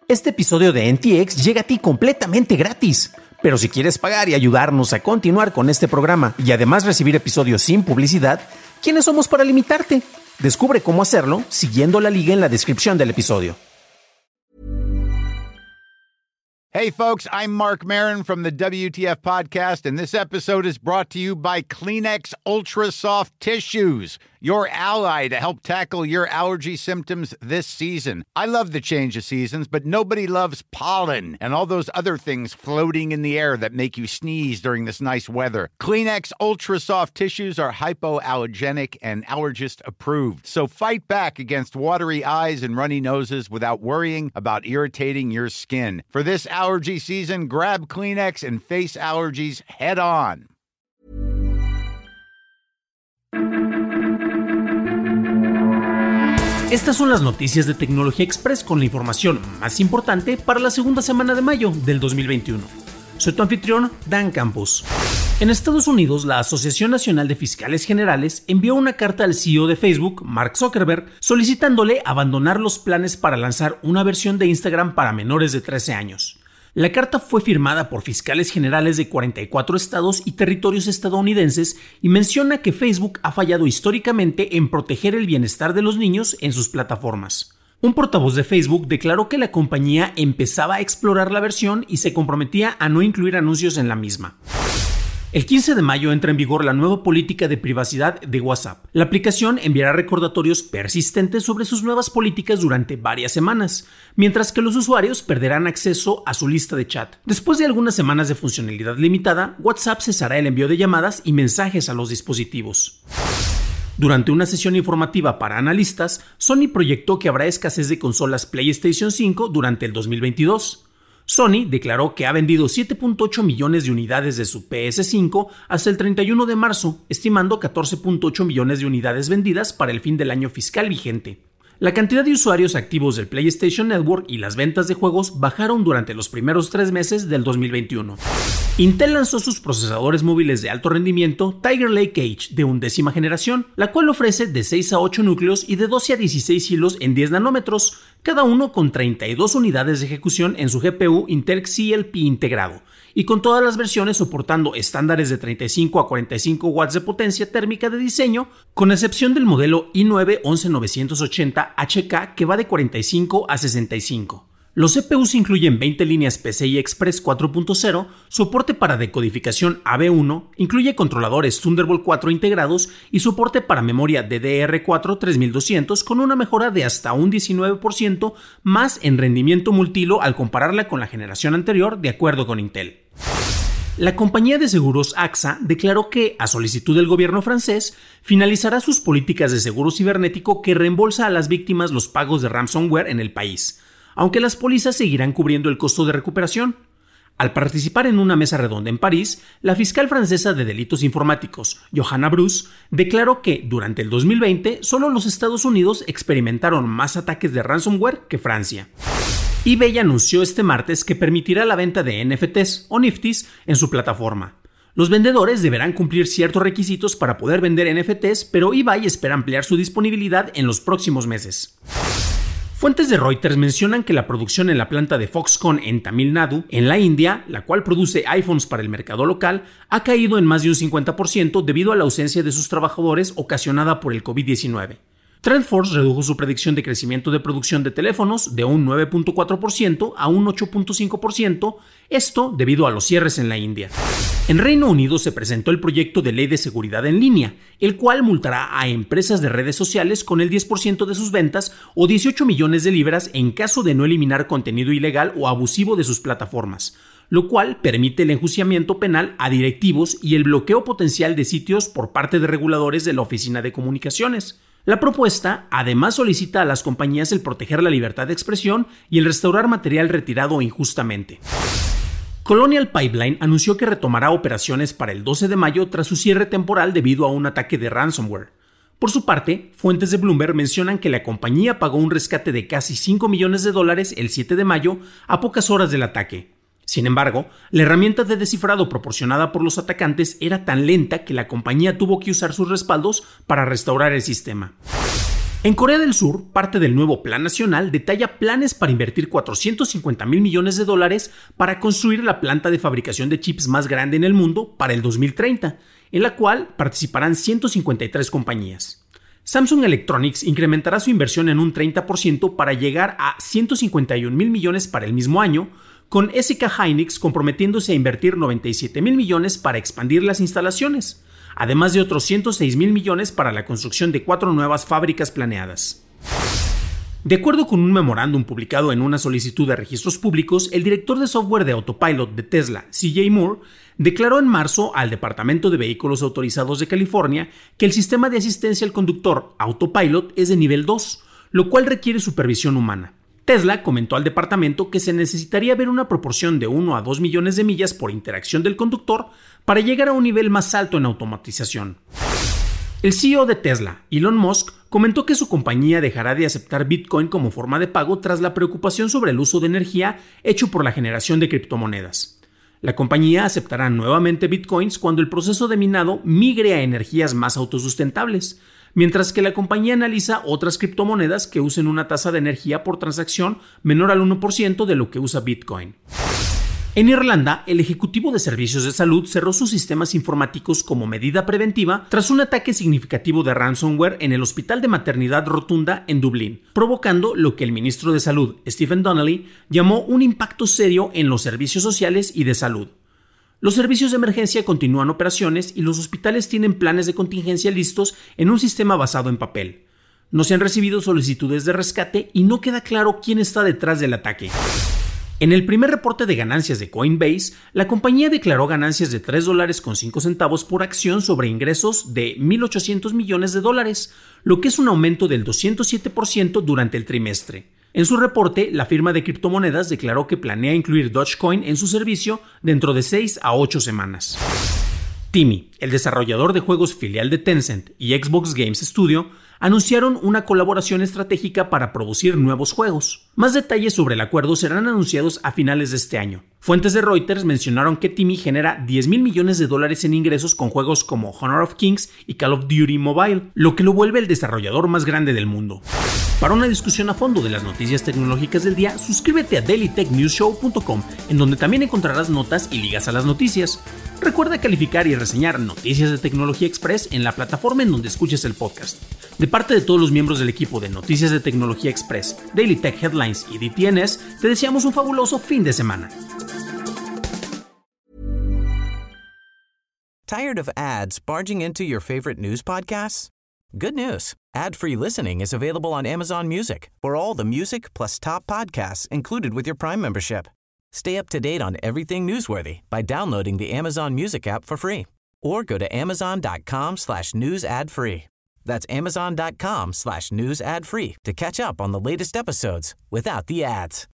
Este episodio de NTX llega a ti completamente gratis. Pero si quieres pagar y ayudarnos a continuar con este programa y además recibir episodios sin publicidad, ¿quiénes somos para limitarte? Descubre cómo hacerlo siguiendo la liga en la descripción del episodio. Hey folks, I'm Mark Maron from the WTF Podcast, and this episode is brought to you by Kleenex Ultra Soft Tissues, your ally to help tackle your allergy symptoms this season. I love the change of seasons, but nobody loves pollen and all those other things floating in the air that make you sneeze during this nice weather. Kleenex Ultra Soft Tissues are hypoallergenic and allergist approved, so fight back against watery eyes and runny noses without worrying about irritating your skin. For this allergy season, grab Kleenex and face allergies head on. Estas son las noticias de Tecnología Express con la información más importante para la segunda semana de mayo del 2021. Soy tu anfitrión, Dan Campos. En Estados Unidos, la Asociación Nacional de Fiscales Generales envió una carta al CEO de Facebook, Mark Zuckerberg, solicitándole abandonar los planes para lanzar una versión de Instagram para menores de 13 años. La carta fue firmada por fiscales generales de 44 estados y territorios estadounidenses y menciona que Facebook ha fallado históricamente en proteger el bienestar de los niños en sus plataformas. Un portavoz de Facebook declaró que la compañía empezaba a explorar la versión y se comprometía a no incluir anuncios en la misma. El 15 de mayo entra en vigor la nueva política de privacidad de WhatsApp. La aplicación enviará recordatorios persistentes sobre sus nuevas políticas durante varias semanas, mientras que los usuarios perderán acceso a su lista de chat. Después de algunas semanas de funcionalidad limitada, WhatsApp cesará el envío de llamadas y mensajes a los dispositivos. Durante una sesión informativa para analistas, Sony proyectó que habrá escasez de consolas PlayStation 5 durante el 2022. Sony declaró que ha vendido 7.8 millones de unidades de su PS5 hasta el 31 de marzo, estimando 14.8 millones de unidades vendidas para el fin del año fiscal vigente. La cantidad de usuarios activos del PlayStation Network y las ventas de juegos bajaron durante los primeros 3 meses del 2021. Intel lanzó sus procesadores móviles de alto rendimiento Tiger Lake Edge de 11ª generación, la cual ofrece de 6 a 8 núcleos y de 12 a 16 hilos en 10 nanómetros, cada uno con 32 unidades de ejecución en su GPU Intel CLP integrado, y con todas las versiones soportando estándares de 35 a 45 watts de potencia térmica de diseño, con excepción del modelo i9 11980HK que va de 45 a 65. Los CPUs incluyen 20 líneas PCI Express 4.0, soporte para decodificación AB1, incluye controladores Thunderbolt 4 integrados y soporte para memoria DDR4 3200 con una mejora de hasta un 19% más en rendimiento multihilo al compararla con la generación anterior, de acuerdo con Intel. La compañía de seguros AXA declaró que, a solicitud del gobierno francés, finalizará sus políticas de seguro cibernético que reembolsa a las víctimas los pagos de ransomware en el país, aunque las pólizas seguirán cubriendo el costo de recuperación. Al participar en una mesa redonda en París, la fiscal francesa de delitos informáticos, Johanna Bruce, declaró que durante el 2020 solo los Estados Unidos experimentaron más ataques de ransomware que Francia. eBay anunció este martes que permitirá la venta de NFTs o Niftis en su plataforma. Los vendedores deberán cumplir ciertos requisitos para poder vender NFTs, pero eBay espera ampliar su disponibilidad en los próximos meses. Fuentes de Reuters mencionan que la producción en la planta de Foxconn en Tamil Nadu, en la India, la cual produce iPhones para el mercado local, ha caído en más de un 50% debido a la ausencia de sus trabajadores ocasionada por el COVID-19. TrendForce redujo su predicción de crecimiento de producción de teléfonos de un 9.4% a un 8.5%, esto debido a los cierres en la India. En Reino Unido se presentó el proyecto de ley de seguridad en línea, el cual multará a empresas de redes sociales con el 10% de sus ventas o 18 millones de libras en caso de no eliminar contenido ilegal o abusivo de sus plataformas, lo cual permite el enjuiciamiento penal a directivos y el bloqueo potencial de sitios por parte de reguladores de la Oficina de Comunicaciones. La propuesta además solicita a las compañías el proteger la libertad de expresión y el restaurar material retirado injustamente. Colonial Pipeline anunció que retomará operaciones para el 12 de mayo tras su cierre temporal debido a un ataque de ransomware. Por su parte, fuentes de Bloomberg mencionan que la compañía pagó un rescate de casi $5 millones el 7 de mayo a pocas horas del ataque. Sin embargo, la herramienta de descifrado proporcionada por los atacantes era tan lenta que la compañía tuvo que usar sus respaldos para restaurar el sistema. En Corea del Sur, parte del nuevo Plan Nacional detalla planes para invertir $450 mil millones para construir la planta de fabricación de chips más grande en el mundo para el 2030, en la cual participarán 153 compañías. Samsung Electronics incrementará su inversión en un 30% para llegar a $151 mil millones para el mismo año, con SK Hynix comprometiéndose a invertir $97 mil millones para expandir las instalaciones, además de otros $106 mil millones para la construcción de 4 nuevas fábricas planeadas. De acuerdo con un memorándum publicado en una solicitud de registros públicos, el director de software de autopilot de Tesla, CJ Moore, declaró en marzo al Departamento de Vehículos Autorizados de California que el sistema de asistencia al conductor Autopilot es de nivel 2, lo cual requiere supervisión humana. Tesla comentó al departamento que se necesitaría ver una proporción de 1 a 2 millones de millas por interacción del conductor para llegar a un nivel más alto en automatización. El CEO de Tesla, Elon Musk, comentó que su compañía dejará de aceptar Bitcoin como forma de pago tras la preocupación sobre el uso de energía hecho por la generación de criptomonedas. La compañía aceptará nuevamente Bitcoins cuando el proceso de minado migre a energías más autosustentables, mientras que la compañía analiza otras criptomonedas que usen una tasa de energía por transacción menor al 1% de lo que usa Bitcoin. En Irlanda, el Ejecutivo de Servicios de Salud cerró sus sistemas informáticos como medida preventiva tras un ataque significativo de ransomware en el Hospital de Maternidad Rotunda en Dublín, provocando lo que el ministro de Salud, Stephen Donnelly, llamó un impacto serio en los servicios sociales y de salud. Los servicios de emergencia continúan operaciones y los hospitales tienen planes de contingencia listos en un sistema basado en papel. No se han recibido solicitudes de rescate y no queda claro quién está detrás del ataque. En el primer reporte de ganancias de Coinbase, la compañía declaró ganancias de $3.05 por acción sobre ingresos de $1.800 millones, lo que es un aumento del 207% durante el trimestre. En su reporte, la firma de criptomonedas declaró que planea incluir Dogecoin en su servicio dentro de 6 a 8 semanas. TiMi, el desarrollador de juegos filial de Tencent, y Xbox Games Studio anunciaron una colaboración estratégica para producir nuevos juegos. Más detalles sobre el acuerdo serán anunciados a finales de este año. Fuentes de Reuters mencionaron que TiMi genera $10 mil millones en ingresos con juegos como Honor of Kings y Call of Duty Mobile, lo que lo vuelve el desarrollador más grande del mundo. Para una discusión a fondo de las noticias tecnológicas del día, suscríbete a dailytechnewsshow.com, en donde también encontrarás notas y ligas a las noticias. Recuerda calificar y reseñar Noticias de Tecnología Express en la plataforma en donde escuches el podcast. De parte de todos los miembros del equipo de Noticias de Tecnología Express, Daily Tech Headlines y DTNS, te deseamos un fabuloso fin de semana. Tired of ads barging into your favorite news podcasts? Good news. Ad-free listening is available on Amazon Music for all the music plus top podcasts included with your Prime membership. Stay up to date on everything newsworthy by downloading the Amazon Music app for free or go to amazon.com/news ad free. That's amazon.com/news ad free to catch up on the latest episodes without the ads.